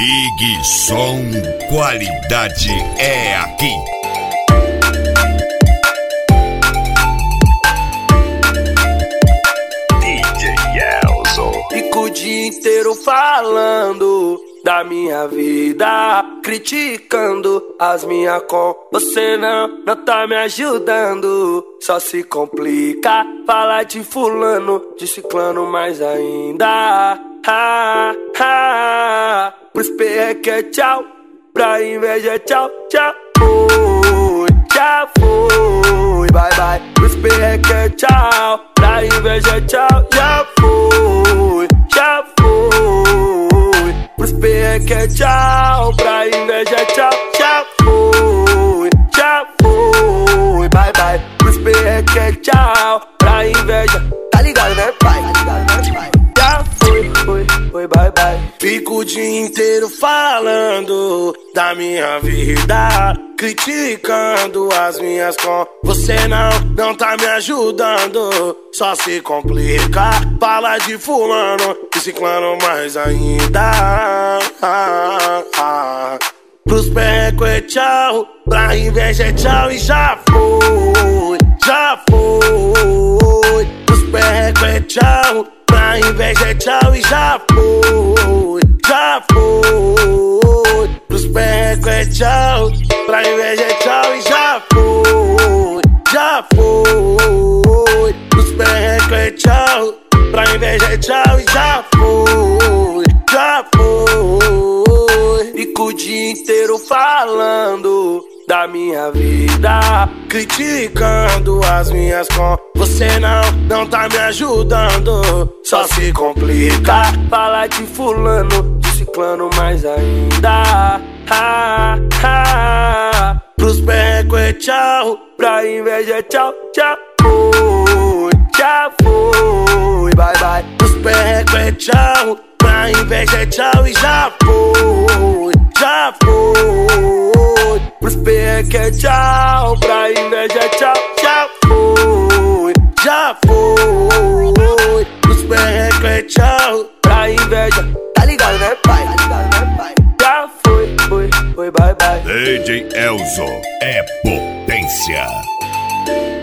Big Som, qualidade é aqui. DJ Elzo. Fico o dia inteiro falando da minha vida, criticando as minhas com você não tá me ajudando. Só se complica falar de fulano, de ciclano mais ainda. Pros perreque é tchau, pra inveja é tchau, tchau. Já foi, bye bye. Pros perreque é tchau, pra inveja é tchau, já foi, já foi. Pros perreque é tchau, pra inveja é tchau, já foi, bye bye. Pros perreque é tchau, pra inveja, tá ligado né pai? Já foi, bye bye. Fico o dia inteiro falando da minha vida, criticando as minhas com você não tá me ajudando. Só se complica, fala de fulano e ciclano mais ainda. Pros perreco é tchau, pra inveja é tchau e já foi, já foi. Pros perreco é tchau, pra inveja é tchau e já foi, já foi. Pros perreco é tchau, pra inveja é tchau e já foi, já foi. Pros perreco é tchau, pra inveja é tchau e já foi, já foi. Fico o dia inteiro falando da minha vida, criticando as minhas com você não tá me ajudando. Só se complica falar de fulano, de ciclano mais ainda. Pros perreco é tchau, pra inveja é tchau, tchau. Já foi, bye bye. Pros perreco é tchau, pra inveja é tchau e já foi, já foi. Pros perreque é tchau, pra inveja é tchau, já foi, já foi. Pros perreco é tchau, pra inveja, tá ligado né pai? Já foi, bye bye. DJ Elzo é potência.